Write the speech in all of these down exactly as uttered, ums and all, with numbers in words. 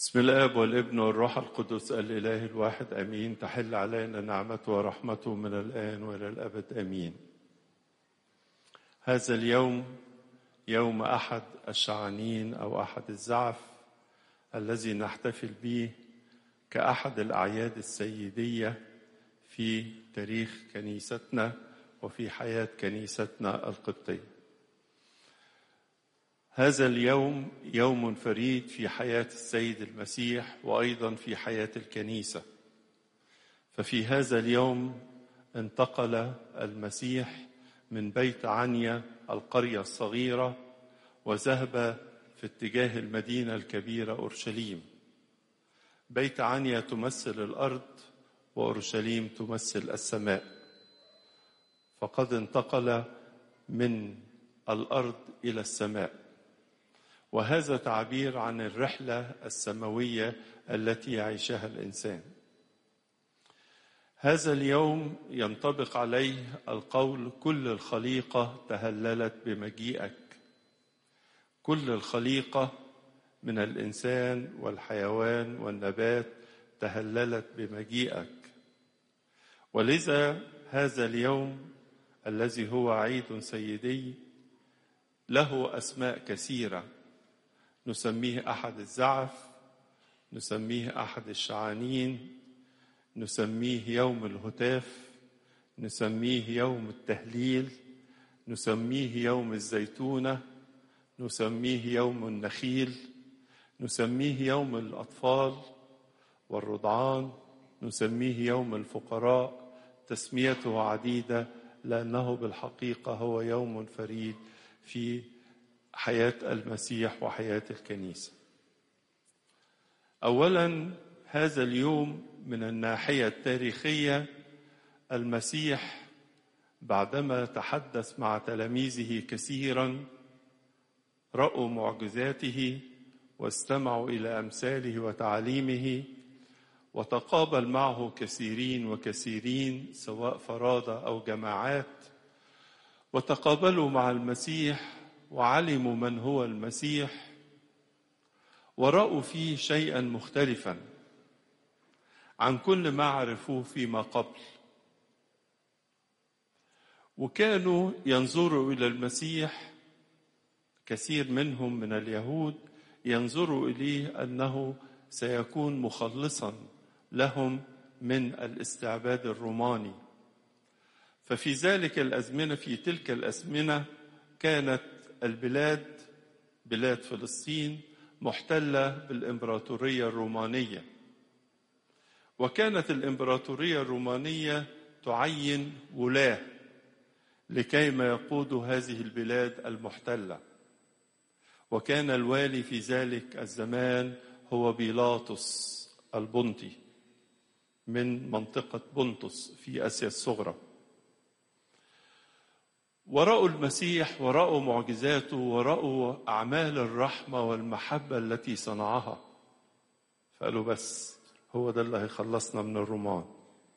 بسم الآب والابن والروح القدس الإله الواحد أمين. تحل علينا نعمته ورحمته من الآن وإلى الأبد أمين. هذا اليوم يوم أحد الشعانين أو أحد الزعف الذي نحتفل به كأحد الأعياد السيدية في تاريخ كنيستنا وفي حياة كنيستنا القبطية. هذا اليوم يوم فريد في حياة السيد المسيح وأيضا في حياة الكنيسة. ففي هذا اليوم انتقل المسيح من بيت عنيا القرية الصغيرة وذهب في اتجاه المدينة الكبيرة أورشليم. بيت عنيا تمثل الأرض وأورشليم تمثل السماء، فقد انتقل من الأرض إلى السماء، وهذا تعبير عن الرحلة السماوية التي يعيشها الإنسان. هذا اليوم ينطبق عليه القول: كل الخليقة تهللت بمجيئك. كل الخليقة من الإنسان والحيوان والنبات تهللت بمجيئك. ولذا هذا اليوم الذي هو عيد سيدي له أسماء كثيرة، نسميه أحد الزعف، نسميه أحد الشعانين، نسميه يوم الهتاف، نسميه يوم التهليل، نسميه يوم الزيتونة، نسميه يوم النخيل، نسميه يوم الأطفال والرضعان، نسميه يوم الفقراء. تسميته عديدة لأنه بالحقيقة هو يوم فريد في حياة المسيح وحياة الكنيسة. أولا، هذا اليوم من الناحية التاريخية المسيح بعدما تحدث مع تلاميذه كثيرا رأوا معجزاته واستمعوا إلى أمثاله وتعاليمه، وتقابل معه كثيرين وكثيرين سواء فرادى أو جماعات، وتقابلوا مع المسيح وعلموا من هو المسيح ورأوا فيه شيئا مختلفا عن كل ما عرفوه فيما قبل. وكانوا ينظروا إلى المسيح، كثير منهم من اليهود ينظروا إليه أنه سيكون مخلصا لهم من الاستعباد الروماني. ففي ذلك الأزمنة في تلك الأزمنة كانت البلاد بلاد فلسطين محتلة بالإمبراطورية الرومانية، وكانت الإمبراطورية الرومانية تعين ولاة لكيما يقودوا هذه البلاد المحتلة. وكان الوالي في ذلك الزمان هو بيلاطس البنطي من منطقة بنطس في آسيا الصغرى. ورأوا المسيح ورأوا معجزاته ورأوا أعمال الرحمة والمحبة التي صنعها، فقالوا بس هو ده اللي هيخلصنا من الرومان.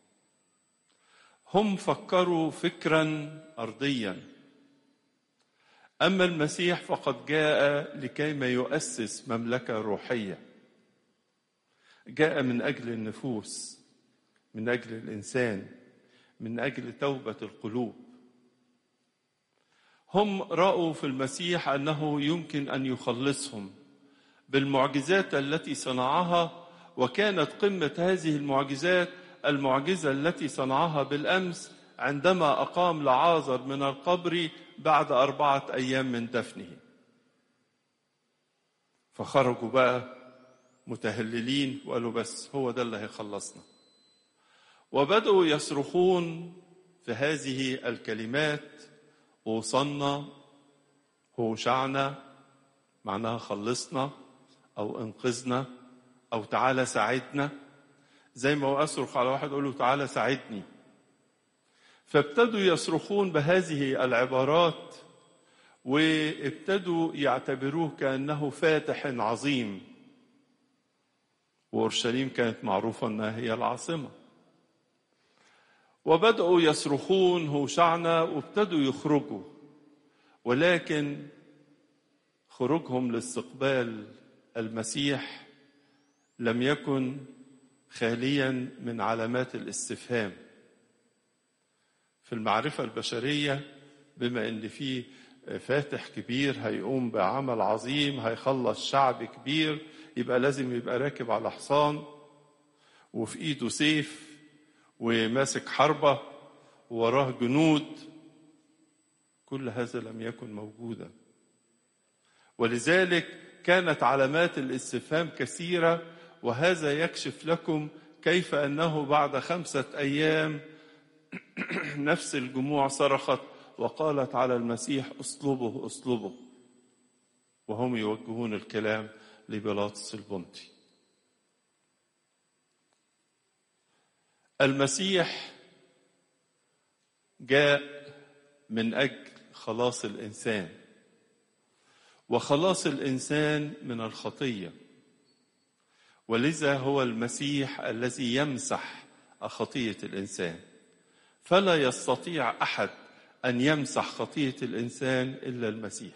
هم فكروا فكرا أرضيا، أما المسيح فقد جاء لكيما يؤسس مملكة روحية، جاء من أجل النفوس، من أجل الإنسان، من أجل توبة القلوب. هم رأوا في المسيح أنه يمكن أن يخلصهم بالمعجزات التي صنعها، وكانت قمة هذه المعجزات المعجزة التي صنعها بالأمس عندما أقام لعازر من القبر بعد أربعة أيام من دفنه. فخرجوا بقى متهللين وقالوا بس هو ده اللي هيخلصنا، وبدأوا يصرخون في هذه الكلمات: أوصلنا، هوشعنا، معناها خلصنا أو انقذنا أو تعالى ساعدنا. زي ما أصرخ على واحد أقول له تعالى ساعدني. فابتدوا يصرخون بهذه العبارات، وابتدوا يعتبروه كأنه فاتح عظيم، وأورشليم كانت معروفة أنها هي العاصمة. وبدأوا يصرخون هوشعنا وابتدوا يخرجوا، ولكن خروجهم لاستقبال المسيح لم يكن خاليا من علامات الاستفهام. في المعرفة البشرية بما ان في فاتح كبير هيقوم بعمل عظيم هيخلص شعب كبير، يبقى لازم يبقى راكب على حصان وفي ايده سيف وماسك حربة ووراه جنود. كل هذا لم يكن موجودا، ولذلك كانت علامات الاستفهام كثيرة. وهذا يكشف لكم كيف أنه بعد خمسة أيام نفس الجموع صرخت وقالت على المسيح اصلبه اصلبه، وهم يوجهون الكلام لبيلاطس البنطي. المسيح جاء من أجل خلاص الإنسان، وخلاص الإنسان من الخطية، ولذا هو المسيح الذي يمسح خطية الإنسان. فلا يستطيع أحد أن يمسح خطية الإنسان إلا المسيح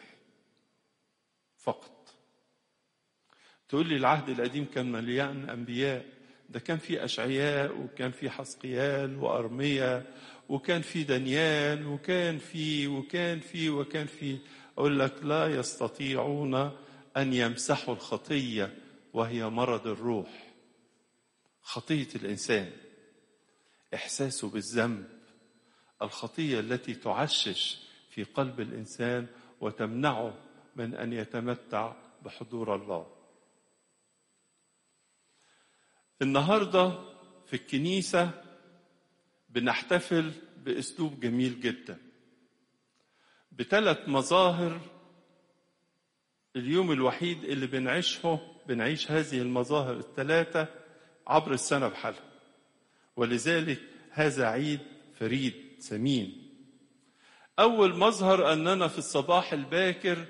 فقط. تقول لي العهد القديم كان مليان أنبياء، ده كان في أشعياء وكان في حسقيال وأرميا وكان في دانيال وكان في وكان في وكان في أقول لك لا يستطيعون أن يمسحوا الخطية، وهي مرض الروح. خطية الإنسان إحساسه بالذنب، الخطية التي تعشش في قلب الإنسان وتمنعه من أن يتمتع بحضور الله. النهاردة في الكنيسة بنحتفل بأسلوب جميل جدا بثلاث مظاهر. اليوم الوحيد اللي بنعيشه بنعيش هذه المظاهر الثلاثة عبر السنة بحالها، ولذلك هذا عيد فريد ثمين. أول مظهر أننا في الصباح الباكر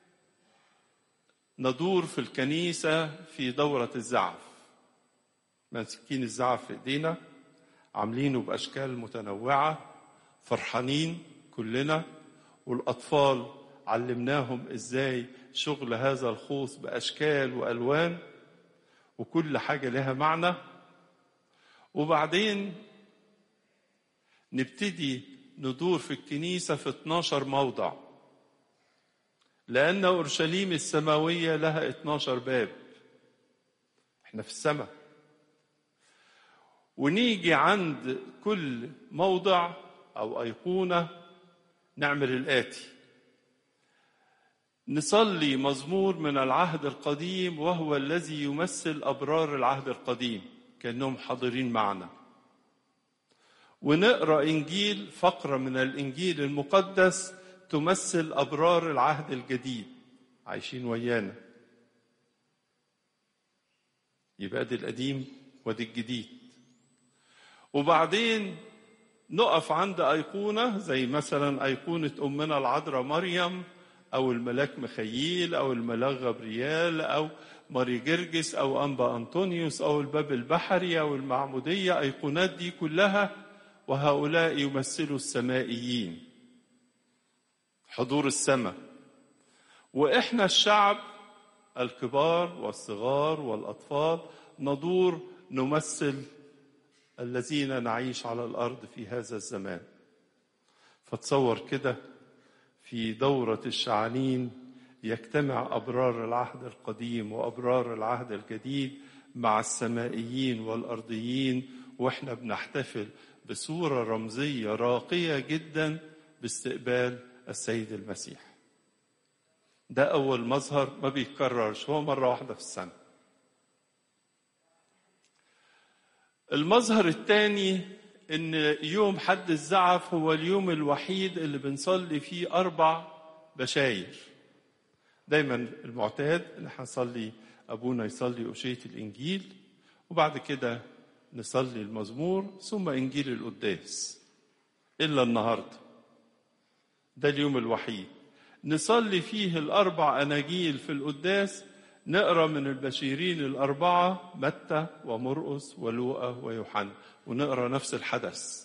ندور في الكنيسة في دورة الزعف، ماسكين الزعف في ايدينا، عاملينه بأشكال متنوعة، فرحانين كلنا، والأطفال علمناهم إزاي شغل هذا الخوص بأشكال وألوان، وكل حاجة لها معنى. وبعدين نبتدي ندور في الكنيسة في اتناشر موضع، لأن أورشليم السماوية لها اتناشر باب، احنا في السماء. ونيجي عند كل موضع أو أيقونة نعمل الآتي: نصلي مزمور من العهد القديم وهو الذي يمثل أبرار العهد القديم كأنهم حاضرين معنا، ونقرأ إنجيل، فقرة من الإنجيل المقدس تمثل أبرار العهد الجديد عايشين ويانا. يبقى دي القديم ودي الجديد. وبعدين نقف عند أيقونة زي مثلا أيقونة أمنا العذراء مريم أو الملاك مخيل أو الملاك غبريال أو ماري جرجس أو أنبا أنطونيوس أو الباب البحري أو المعمودية. أيقونات دي كلها وهؤلاء يمثلوا السمائيين، حضور السماء. وإحنا الشعب الكبار والصغار والأطفال ندور نمثل الذين نعيش على الأرض في هذا الزمان. فتصور كده في دورة الشعانين يجتمع أبرار العهد القديم وأبرار العهد الجديد مع السمائيين والأرضيين، وإحنا بنحتفل بصورة رمزية راقية جدا باستقبال السيد المسيح. ده أول مظهر ما بيتكررش، هو مرة واحدة في السنة. المظهر الثاني إن يوم حد الزعف هو اليوم الوحيد اللي بنصلي فيه أربع بشاير. دايما المعتاد إن احنا نصلي، أبونا يصلي أشية الإنجيل، وبعد كده نصلي المزمور، ثم إنجيل القداس. إلا النهاردة ده اليوم الوحيد نصلي فيه الأربع أناجيل في القداس، نقرأ من البشيرين الأربعة متى ومرقس ولوقا ويوحنا، ونقرأ نفس الحدث.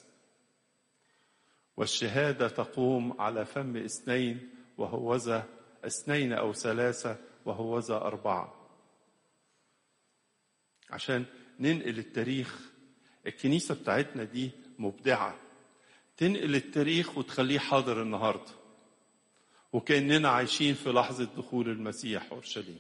والشهادة تقوم على فم اثنين وهوذا اثنين أو ثلاثة وهوذا أربعة. عشان ننقل التاريخ. الكنيسة بتاعتنا دي مبدعة، تنقل التاريخ وتخليه حاضر النهاردة، وكأننا عايشين في لحظة دخول المسيح أورشليم.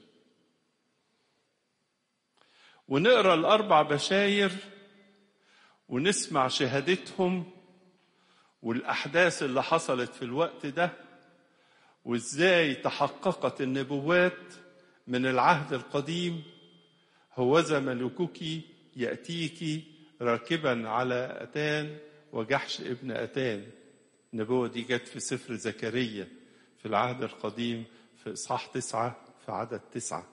ونقرأ الأربع بشاير ونسمع شهادتهم والأحداث اللي حصلت في الوقت ده، وإزاي تحققت النبوات من العهد القديم. هوذا ملكك يأتيك راكبا على أتان وجحش ابن أتان. النبوة دي جت في سفر زكريا في العهد القديم في إصحاح تسعة في عدد تسعة.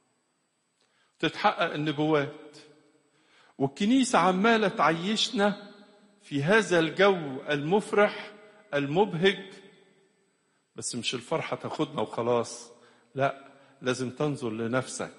تتحقق النبوات، والكنيسة عمالة تعيشنا في هذا الجو المفرح المبهج. بس مش الفرحة تاخدنا وخلاص، لا، لازم تنظر لنفسك.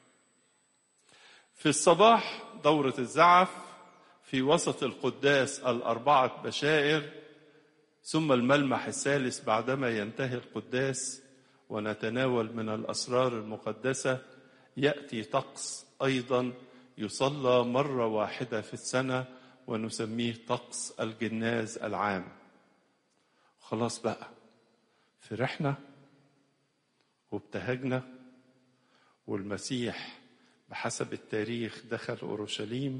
في الصباح دورة الزعف، في وسط القداس الأربعة بشائر، ثم الملمح الثالث بعدما ينتهي القداس ونتناول من الأسرار المقدسة. يأتي طقس أيضا يصلى مرة واحدة في السنة ونسميه طقس الجناز العام. خلاص بقى، فرحنا وابتهجنا، والمسيح بحسب التاريخ دخل أورشليم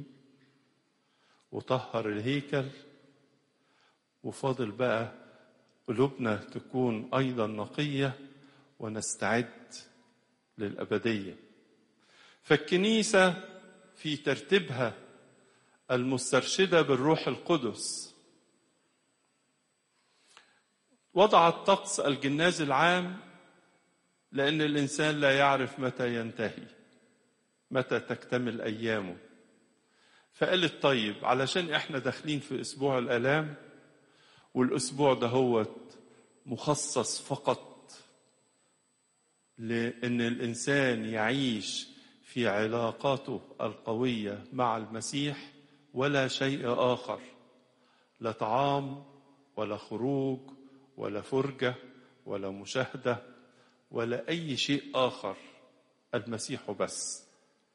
وطهر الهيكل، وفاضل بقى قلوبنا تكون أيضا نقية ونستعد للأبدية. فالكنيسة في ترتيبها المسترشدة بالروح القدس وضعت طقس الجناز العام، لأن الإنسان لا يعرف متى ينتهي، متى تكتمل أيامه. فقالت طيب، علشان إحنا داخلين في أسبوع الآلام، والأسبوع ده هو مخصص فقط لأن الإنسان يعيش في علاقاته القوية مع المسيح ولا شيء آخر، لا طعام ولا خروج ولا فرجة ولا مشاهدة ولا أي شيء آخر، المسيح بس.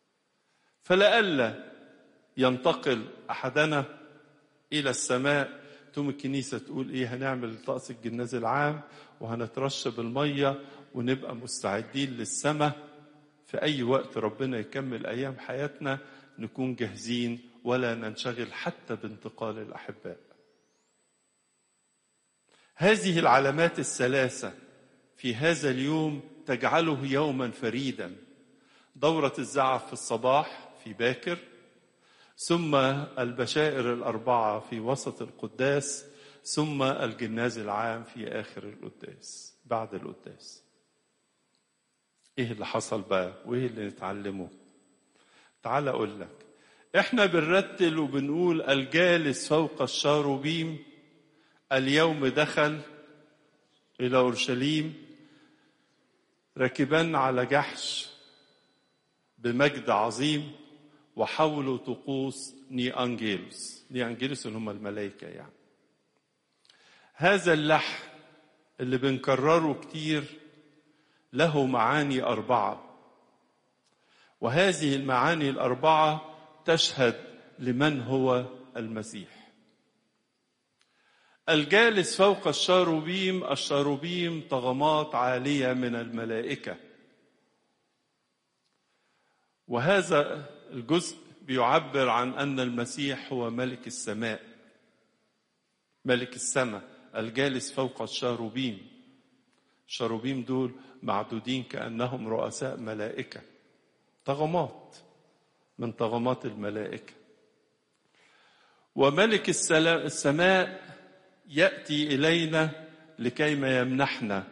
فلألا ينتقل أحدنا إلى السماء تقوم الكنيسة تقول إيه، هنعمل طقس الجناز العام وهنترشب المية ونبقى مستعدين للسماء في أي وقت ربنا يكمل أيام حياتنا، نكون جاهزين ولا ننشغل حتى بانتقال الأحباء. هذه العلامات الثلاثة في هذا اليوم تجعله يوما فريدا. دورة الزعف في الصباح في باكر، ثم البشائر الأربعة في وسط القداس، ثم الجناز العام في آخر القداس بعد القداس. إيه اللي حصل بقى وإيه اللي نتعلمه؟ تعال أقول لك. إحنا بنرتل وبنقول الجالس فوق الشاروبيم اليوم دخل إلى أورشليم راكبا على جحش بمجد عظيم وحولوا طقوس ني أنجيلوس. ني أنجيلوس اللي هم الملائكة يعني. هذا اللحن اللي بنكرره كتير له معاني أربعة، وهذه المعاني الأربعة تشهد لمن هو المسيح. الجالس فوق الشاروبيم، الشاروبيم طغمات عالية من الملائكة، وهذا الجزء بيعبر عن أن المسيح هو ملك السماء، ملك السماء الجالس فوق الشاروبيم. الشاروبيم دول معدودين كأنهم رؤساء ملائكة، طغمات من طغمات الملائكة. وملك السماء يأتي إلينا لكيما يمنحنا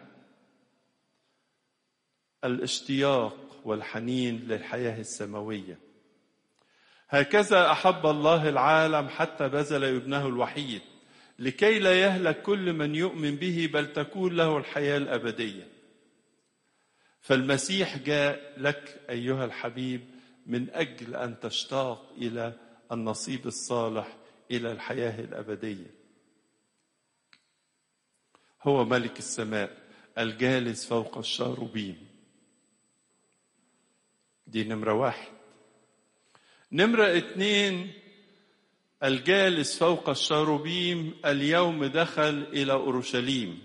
الاشتياق والحنين للحياة السماوية. هكذا أحب الله العالم حتى بذل ابنه الوحيد لكي لا يهلك كل من يؤمن به بل تكون له الحياة الأبدية. فالمسيح جاء لك أيها الحبيب من أجل أن تشتاق إلى النصيب الصالح، إلى الحياة الأبدية. هو ملك السماء الجالس فوق الشاروبيم، دي نمرة واحد. نمرة اتنين، الجالس فوق الشاروبيم اليوم دخل إلى أورشليم.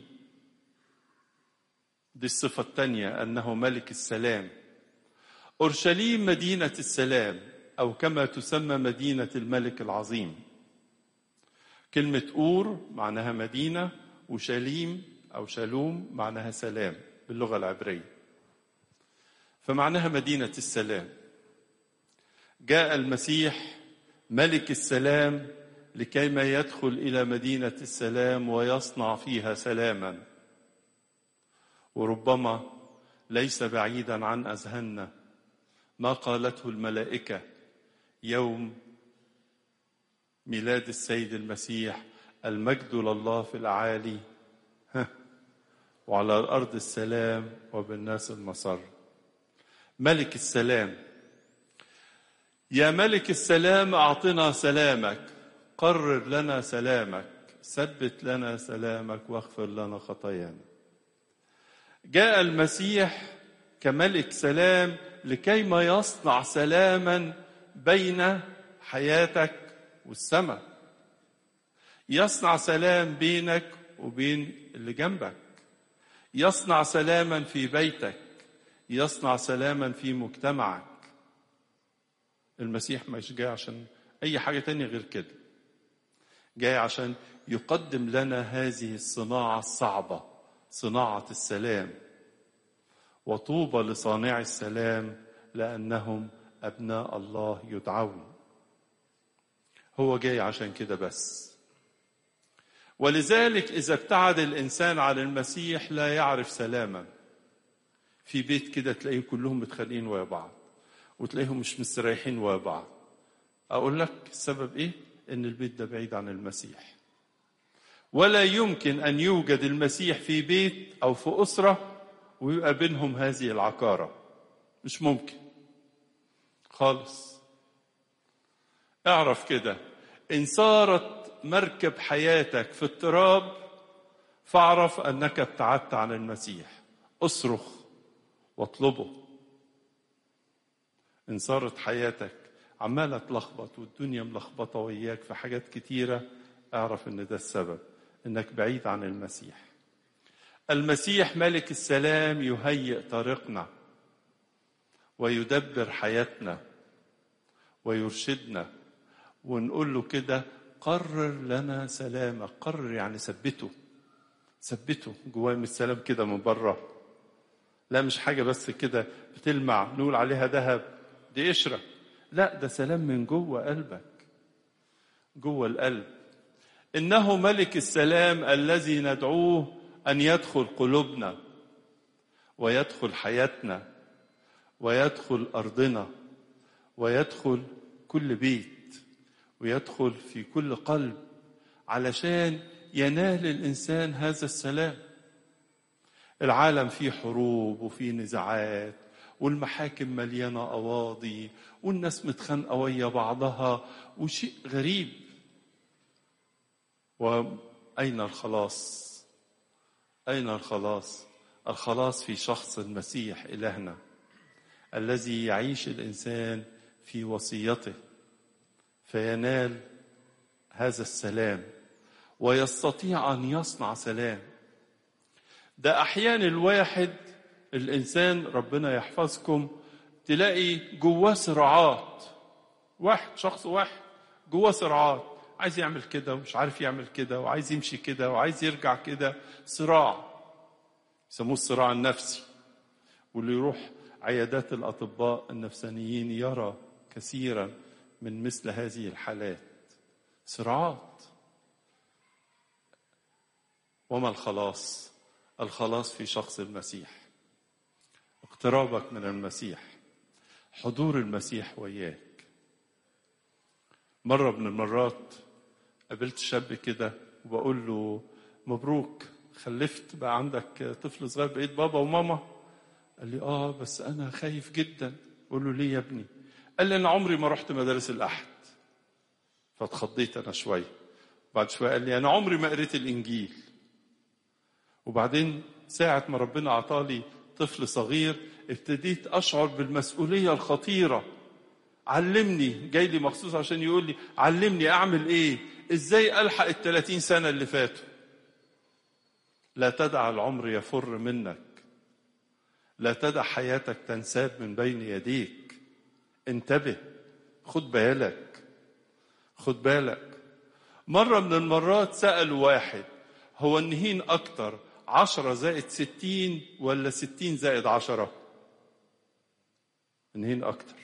دي الصفة الثانية، أنه ملك السلام. أورشليم مدينة السلام، أو كما تسمى مدينة الملك العظيم. كلمة أور معناها مدينة، وشاليم أو شالوم معناها سلام باللغة العبرية، فمعناها مدينة السلام. جاء المسيح ملك السلام لكيما يدخل إلى مدينة السلام ويصنع فيها سلاما. وربما ليس بعيدا عن أذهاننا ما قالته الملائكة يوم ميلاد السيد المسيح: المجد لله في الأعالي وعلى الأرض السلام وبالناس المسر. ملك السلام، يا ملك السلام أعطنا سلامك، قرر لنا سلامك، ثبت لنا سلامك، واغفر لنا خطايانا. جاء المسيح كملك سلام لكيما يصنع سلاما بين حياتك والسماء، يصنع سلام بينك وبين اللي جنبك، يصنع سلاما في بيتك، يصنع سلاما في مجتمعك. المسيح مش جاي عشان أي حاجة تانية غير كده، جاي عشان يقدم لنا هذه الصناعة الصعبة، صناعة السلام. وطوبى لصانع السلام لأنهم أبناء الله يدعون. هو جاي عشان كده بس. ولذلك إذا ابتعد الإنسان عن المسيح لا يعرف سلاما. في بيت كده تلاقيه كلهم متخانقين ويا بعض، وتلاقيهم مش مستريحين ويا بعض. أقول لك السبب إيه؟ إن البيت ده بعيد عن المسيح. ولا يمكن أن يوجد المسيح في بيت أو في أسرة ويبقى بينهم هذه العكارة، مش ممكن خالص. اعرف كده، إن صارت مركب حياتك في اضطراب فاعرف أنك ابتعدت عن المسيح. اصرخ واطلبه. إن صارت حياتك عمالة تلخبط والدنيا ملخبطة وياك في حاجات كتيرة، اعرف ان ده السبب، انك بعيد عن المسيح. المسيح ملك السلام يهيئ طريقنا ويدبر حياتنا ويرشدنا، ونقول له كده: قرر لنا سلامك. قرر يعني ثبته، ثبته جواه. من السلام كده من بره، لا مش حاجة بس كده بتلمع نقول عليها ذهب، دي قشرة. لا، ده سلام من جوه قلبك، جوه القلب. إنه ملك السلام الذي ندعوه أن يدخل قلوبنا ويدخل حياتنا ويدخل أرضنا ويدخل كل بيت ويدخل في كل قلب، علشان ينال الإنسان هذا السلام. العالم فيه حروب وفيه نزاعات، والمحاكم مليانة قواضي، والناس متخانقة ويا بعضها، وشيء غريب. وأين الخلاص؟ أين الخلاص؟ الخلاص في شخص المسيح إلهنا الذي يعيش الإنسان في وصيته فينال هذا السلام ويستطيع أن يصنع سلام. ده أحيان الواحد الإنسان ربنا يحفظكم تلاقي جواه صراعات. واحد شخص واحد جواه صراعات، عايز يعمل كده ومش عارف يعمل كده، وعايز يمشي كده وعايز يرجع كده. صراع يسموه الصراع النفسي. واللي يروح عيادات الأطباء النفسانيين يرى كثيرا من مثل هذه الحالات، صراعات. وما الخلاص؟ الخلاص في شخص المسيح، اقترابك من المسيح، حضور المسيح وياك. مرة من المرات قابلت شاب كده وبقول له: مبروك، خلفت، بقى عندك طفل صغير، بقيت بابا وماما. قال لي: اه بس انا خايف جدا. قول له: ليه يا ابني؟ قال لي: انا عمري ما رحت مدارس الاحد. فاتخضيت انا شويه. بعد شويه قال لي: انا عمري ما قريت الانجيل. وبعدين ساعة ما ربنا عطالي طفل صغير ابتديت أشعر بالمسؤولية الخطيرة علمني، جاي لي مخصوص عشان يقول لي علمني اعمل ايه، ازاي الحق الثلاثين سنة اللي فاتوا. لا تدع العمر يفر منك، لا تدع حياتك تنساب من بين يديك. انتبه، خد بالك خد بالك. مرة من المرات سألوا واحد، هو النهين أكتر عشرة زائد ستين ولا ستين زائد عشرة؟ النهين أكتر.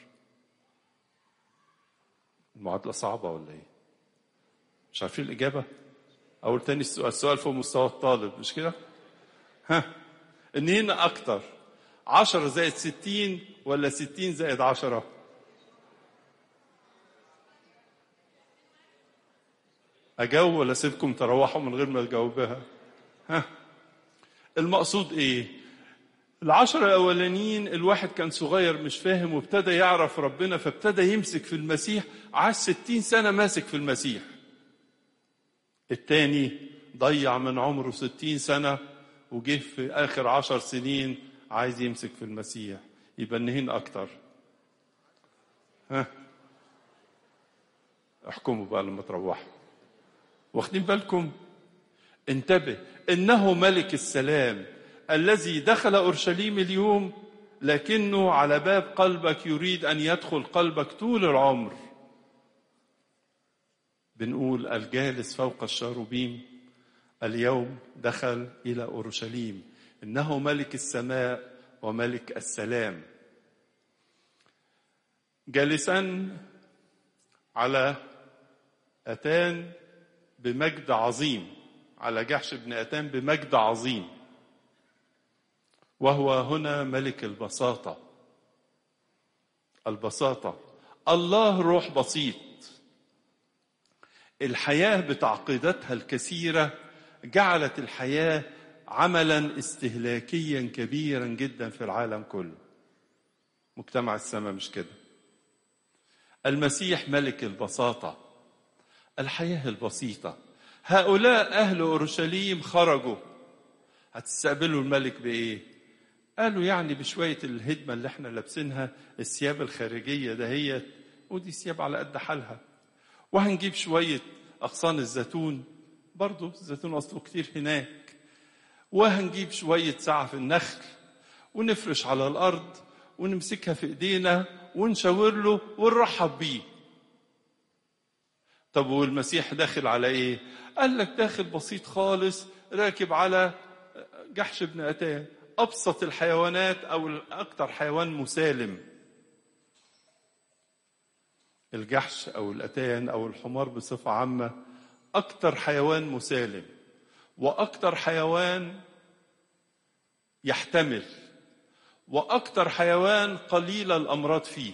المعادلة صعبة ولا إيه؟ مش عارفين الإجابة؟ أول تاني السؤال، السؤال فوق مستوى الطالب مش كده؟ ها، النهين أكتر عشرة زائد ستين ولا ستين زائد عشرة؟ أجاوب ولا سيبكم تروحوا من غير ما تجاوبها؟ ها، المقصود إيه؟ العشرة الأولانيين الواحد كان صغير مش فاهم وابتدى يعرف ربنا، فابتدى يمسك في المسيح، عاش ستين سنة ماسك في المسيح. التاني ضيع من عمره ستين سنة وجه في آخر عشر سنين عايز يمسك في المسيح. يبقى النهين أكتر. ها، احكموا بقى لما تروحوا. واخدين بالكم؟ انتبه، إنه ملك السلام الذي دخل أورشليم اليوم، لكنه على باب قلبك يريد أن يدخل قلبك طول العمر. بنقول الجالس فوق الشاروبيم اليوم دخل إلى أورشليم، إنه ملك السماء وملك السلام. جالسا على أتان بمجد عظيم، على جحش بن أتان بمجد عظيم، وهو هنا ملك البساطة. البساطة، الله روح بسيط. الحياة بتعقيداتها الكثيرة جعلت الحياة عملا استهلاكيا كبيرا جدا في العالم كله. مجتمع السماء مش كده. المسيح ملك البساطة، الحياة البسيطة. هؤلاء أهل أورشليم خرجوا، هتستقبلوا الملك بإيه؟ قالوا يعني بشوية الهدمة اللي احنا لابسينها، الثياب الخارجية دهيت، ودي ثياب على قد حالها، وهنجيب شوية أغصان الزيتون، برضو الزيتون أصله كتير هناك، وهنجيب شوية سعف النخل ونفرش على الأرض ونمسكها في إيدينا ونشاور له ونرحب بيه. طب والمسيح داخل على إيه؟ قال لك داخل بسيط خالص، راكب على جحش بن أتان، أبسط الحيوانات أو أكثر حيوان مسالم. الجحش أو الأتان أو الحمار بصفة عامة أكثر حيوان مسالم، وأكثر حيوان يحتمل، وأكثر حيوان قليل الأمراض فيه.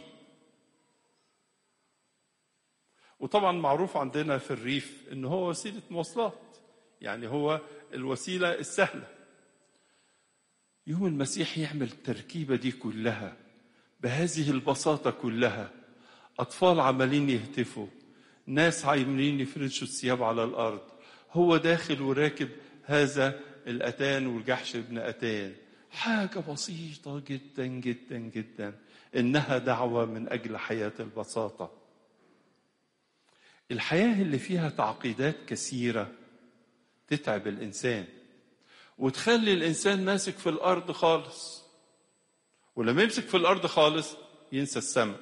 وطبعا معروف عندنا في الريف إنه هو وسيلة مواصلات، يعني هو الوسيلة السهلة. يوم المسيح يعمل التركيبة دي كلها بهذه البساطة كلها، أطفال عمالين يهتفوا، ناس عايمين يفرشوا الثياب على الأرض، هو داخل وراكب هذا الأتان والجحش ابن أتان. حاجة بسيطة جدا جدا جدا، إنها دعوة من أجل حياة البساطة. الحياة اللي فيها تعقيدات كثيرة تتعب الإنسان وتخلي الإنسان ماسك في الأرض خالص، ولما يمسك في الأرض خالص ينسى السماء،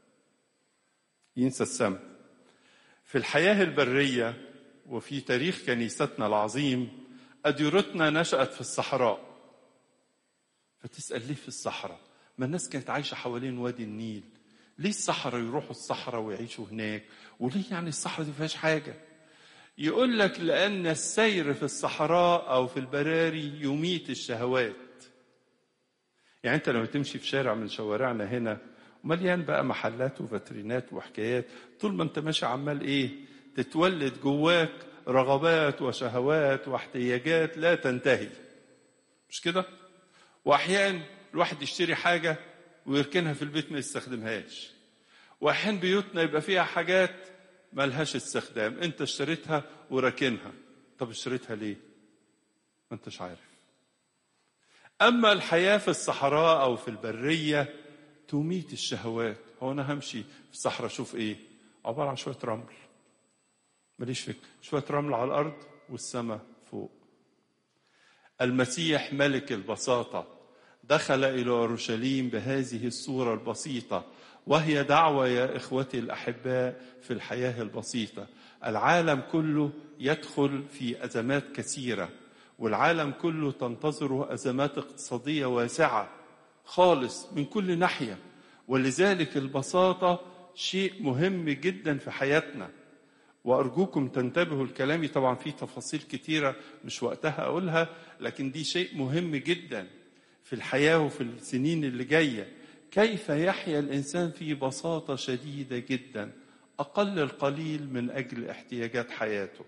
ينسى السماء. في الحياة البرية وفي تاريخ كنيستنا العظيم، أديرتنا نشأت في الصحراء. فتسأل ليه في الصحراء؟ ما الناس كانت عايشة حوالين وادي النيل، ليه الصحراء يروحوا الصحراء ويعيشوا هناك؟ وليه يعني الصحراء دي فيهاش حاجة؟ يقول لك لأن السير في الصحراء أو في البراري يميت الشهوات. يعني أنت لما تمشي في شارع من شوارعنا هنا مليان بقى محلات وفاترينات وحكايات، طول ما أنت ماشي عمال إيه؟ تتولد جواك رغبات وشهوات واحتياجات لا تنتهي، مش كده؟ وأحيان الواحد يشتري حاجة ويركنها في البيت ما يستخدمهاش، وأحيان بيوتنا يبقى فيها حاجات ما لهاش استخدام، انت اشتريتها وراكنها. طب اشتريتها ليه؟ ما انتش عارف. اما الحياة في الصحراء او في البرية تميت الشهوات. هو أنا همشي في الصحراء أشوف إيه؟ عبارة عن شوية رمل، ماليش فكرة، شوية رمل على الأرض والسماء فوق. المسيح ملك البساطة دخل إلى أورشليم بهذه الصورة البسيطة، وهي دعوة يا إخوتي الأحباء في الحياة البسيطة. العالم كله يدخل في أزمات كثيرة، والعالم كله تنتظره أزمات اقتصادية واسعة خالص من كل ناحية، ولذلك البساطة شيء مهم جدا في حياتنا. وأرجوكم تنتبهوا لكلامي، طبعا في تفاصيل كتيرة مش وقتها أقولها، لكن دي شيء مهم جدا في الحياة وفي السنين اللي جاية. كيف يحيا الإنسان في بساطة شديدة جدا، أقل القليل من أجل احتياجات حياته.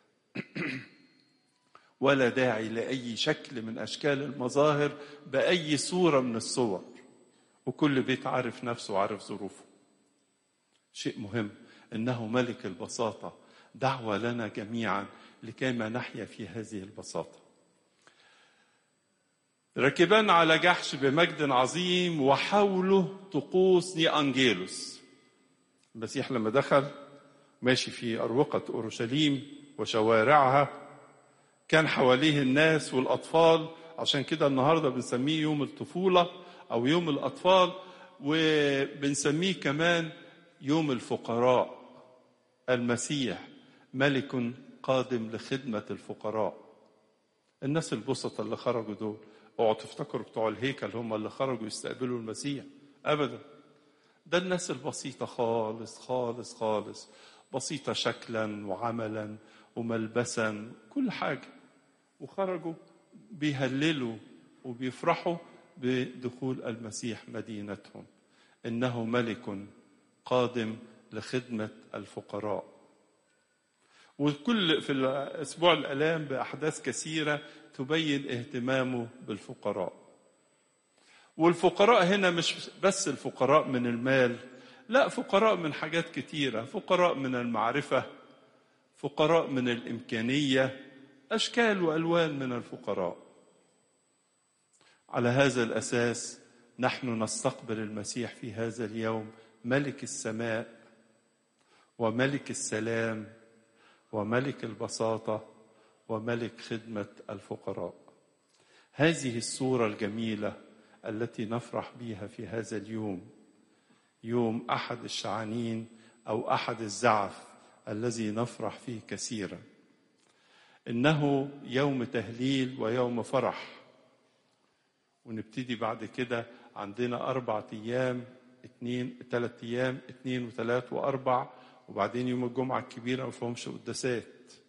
ولا داعي لأي شكل من أشكال المظاهر بأي صورة من الصور، وكل بيت عارف نفسه وعارف ظروفه. شيء مهم إنه ملك البساطة، دعوة لنا جميعا لكيما نحيا في هذه البساطة. ركبان على جحش بمجد عظيم وحوله طقوس ني أنجيلوس. المسيح لما دخل ماشي في أروقة أورشليم وشوارعها، كان حواليه الناس والأطفال، عشان كده النهاردة بنسميه يوم الطفولة أو يوم الأطفال، وبنسميه كمان يوم الفقراء. المسيح ملك قادم لخدمة الفقراء. الناس البسطة اللي خرجوا دول، اوعوا تفتكروا بتوع الهيكل هم اللي خرجوا يستقبلوا المسيح، أبدا. ده الناس البسيطة خالص خالص خالص، بسيطة شكلا وعملا وملبسا كل حاجة، وخرجوا بيهللوا وبيفرحوا بدخول المسيح مدينتهم. إنه ملك قادم لخدمة الفقراء. وكل في الأسبوع الآلام بأحداث كثيرة تبين اهتمامه بالفقراء. والفقراء هنا مش بس الفقراء من المال، لا، فقراء من حاجات كثيرة، فقراء من المعرفة، فقراء من الإمكانية، أشكال وألوان من الفقراء. على هذا الأساس نحن نستقبل المسيح في هذا اليوم، ملك السماء وملك السلام وملك البساطة وملك خدمة الفقراء. هذه الصورة الجميلة التي نفرح بها في هذا اليوم، يوم أحد الشعانين أو أحد الزعف الذي نفرح فيه كثيرا. إنه يوم تهليل ويوم فرح. ونبتدي بعد كده عندنا أربع أيام، اثنين ثلاث أيام، اثنين وثلاث وأربع، وبعدين يوم الجمعة الكبيرة ما فيهمش قداسات.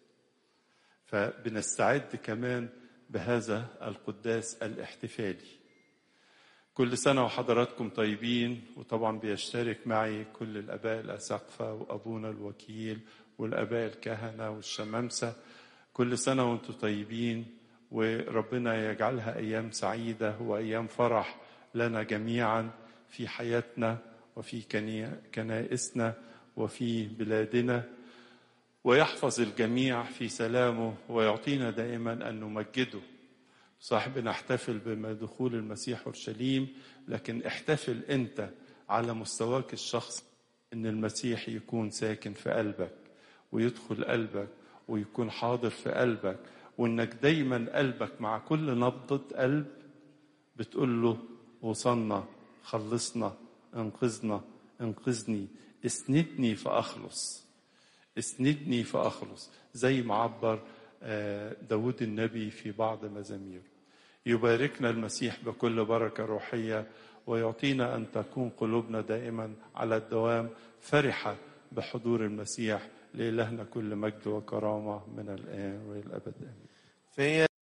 فبنستعد كمان بهذا القداس الاحتفالي. كل سنة وحضراتكم طيبين. وطبعا بيشترك معي كل الآباء الأساقفة وأبونا الوكيل والآباء الكهنة والشمامسة. كل سنة وانتم طيبين، وربنا يجعلها أيام سعيدة وأيام فرح لنا جميعا في حياتنا وفي كنائسنا وفي بلادنا، ويحفظ الجميع في سلامه ويعطينا دائما أن نمجده. صح، بنحتفل بدخول المسيح أورشليم، لكن احتفل أنت على مستواك الشخصي أن المسيح يكون ساكن في قلبك ويدخل قلبك ويكون حاضر في قلبك، وأنك دايما قلبك مع كل نبضة قلب بتقول له وصلنا، خلصنا، انقذنا، انقذني، اسندني فأخلص، اسندني فأخلص، زي ما عبر داود النبي في بعض مزاميره. يباركنا المسيح بكل بركة روحية، ويعطينا أن تكون قلوبنا دائما على الدوام فرحة بحضور المسيح. لإلهنا كل مجد وكرامة من الآن وإلى الأبد آمين.